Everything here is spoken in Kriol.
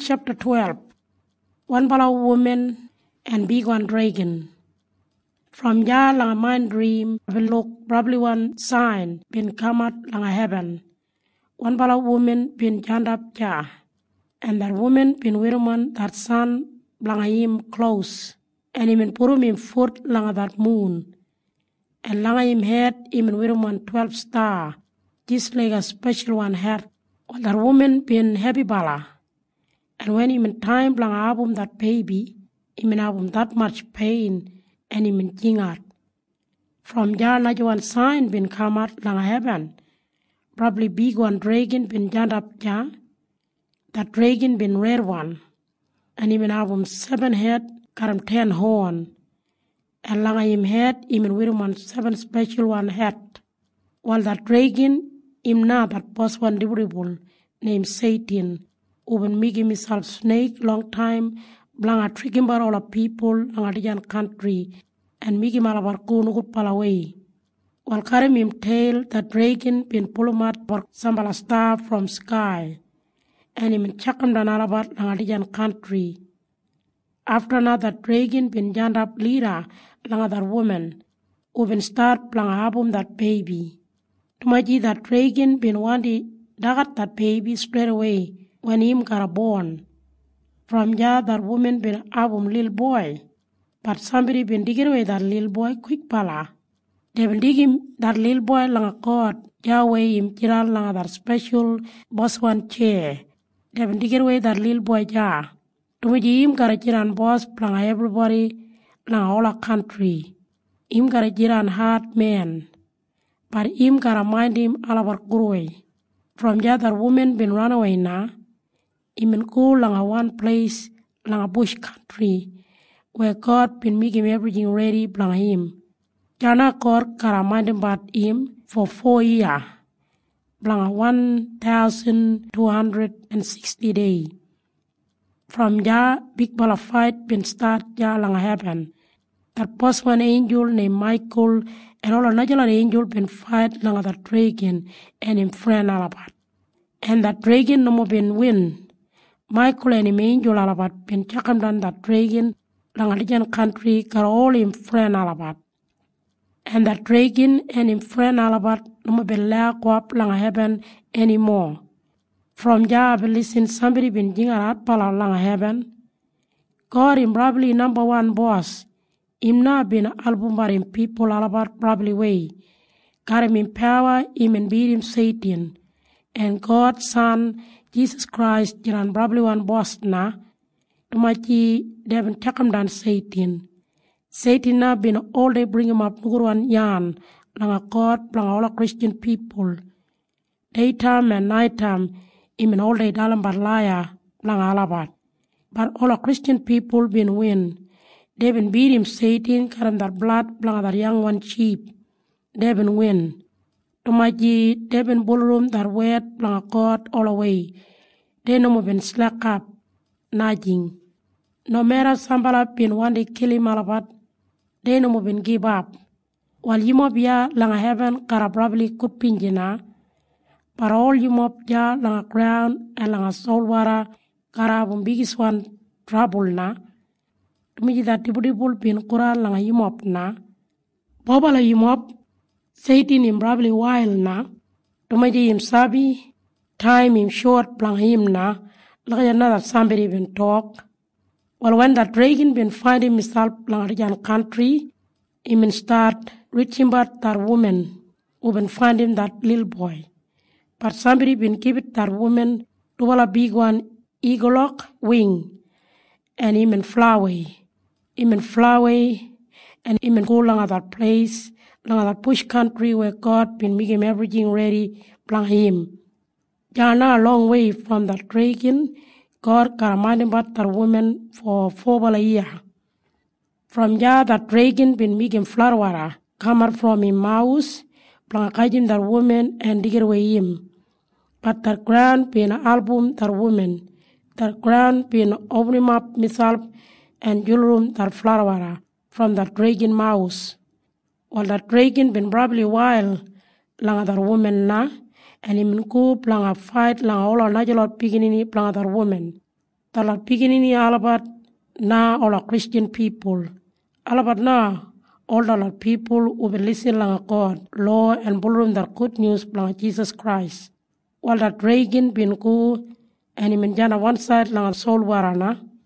chapter 12. One bala woman and big one dragon. From ya lang a mind dream, will look probably one sign bin come out lang a heaven. One bala woman bin jand up ya, and that woman bin wiruman that sun lang a him close, and him purum him foot lang a that moon, and lang a him head him wiruman 12 star, just like a special one head. Well, that woman been happy bala. And when him in time lang abum that baby, him in abum that much pain, and him in jingat. From jar na one sign been come out lang heaven. Probably big one dragon been jand up ja. That dragon been rare one. And him in abum 7 head, karam 10 horn. And lang him head, him in wirum one 7 special one head. While that dragon, him na that boss one durable, named Satan. Uben migi himself snake long time, blang a tricking bar all of people, lang a dijan country, and migi malabar kunugut palaway. While carrying him tail, that dragon been pulumat for sambala star from sky, and him chakam dan alabat lang a dijan country. After another dragon been jand up lira, lang other woman, uben start blang abum that baby. Tumaji that dragon been wandi dagat that baby straight away. When him got born. From ya that woman been abum little boy. But somebody been digging away that little boy quick pala. They been digging that little boy lang a cord. Yahweh him kiral lang that special boss one chair. They been digging away that little boy ja. Tumuji him got a jiran boss lang everybody lang all a country. Him got a jiran hard man. But him got a mind him alabar growing. From ya that woman been run away na. Him in go lang a one place, lang a bush country, where God been making everything ready blang him. Jana God karamandin bat him for 4 years, blang a 1,260 days. From ya, big ball of fight been start ya lang a heaven. That post one angel named Michael and all another angel been fight lang a that dragon and him friend alabat. And that dragon no more been win. Michael and him angel alabat been chakam dan that dragon lang alijan country got all him friend alabat. And that dragon and him friend alabat no more been lack up lang heaven anymore. From ja I listen somebody been jingarat pala lang heaven. God him probably number 1 boss. Him na been album bar him people alabat probably way. Got him in power, him and beat him Satan. And God's son Jesus Christ jiran probably one boss na. Tumachi devin takam dan Satan. Satan na been all day bring him up nuguruan yan. Lang a God lang all Christian people. Daytime and nighttime him and all day dalam barlaya lang alabat. But all Christian people been win. They been beat him Satan karam that blood lang that young one sheep. They been win. Tumaji they been ballroom that wet lang a God all away. They no more been slack up, nagging. No matter sambala been one day kill him alabat, they no more been give up. While you mob ya lang a heaven kara probably could pinjina, but all you mob ya lang a ground and lang a soul water kara bum biggest one trouble na. Tumaji that dibudibul been kura lang a you mob na. Bobala you mob. Satan him probably wild na. Tumaji him sabi. Time him short blang him na. Like another somebody been talk. Well, when that dragon been finding himself blang region country, him been start reaching back that woman who been finding that little boy. But somebody been give it that woman to a big one eagle wing. And him been fly away. Him been fly away. And him been go along at that place. Lang that bush country where God been making everything ready, blang him. Jana a long way from that dragon, God got reminding about that woman for 4 years. From ya that dragon been making flower come out from him mouse, blang kajim that woman and dig it away him. But that ground been album that woman, that ground been opening up myself and jewelry that flower from that dragon mouse. While that dragon been probably wild, lang other woman na, and him go lang a fight lang all a natural beginning lang other woman. Talat pikinini alabat na all Christian people. Alabat na all the people who will listen lang God, law and ballroom the good news lang Jesus Christ. While that Reagan bin ko and imenjana one side lang soul warana.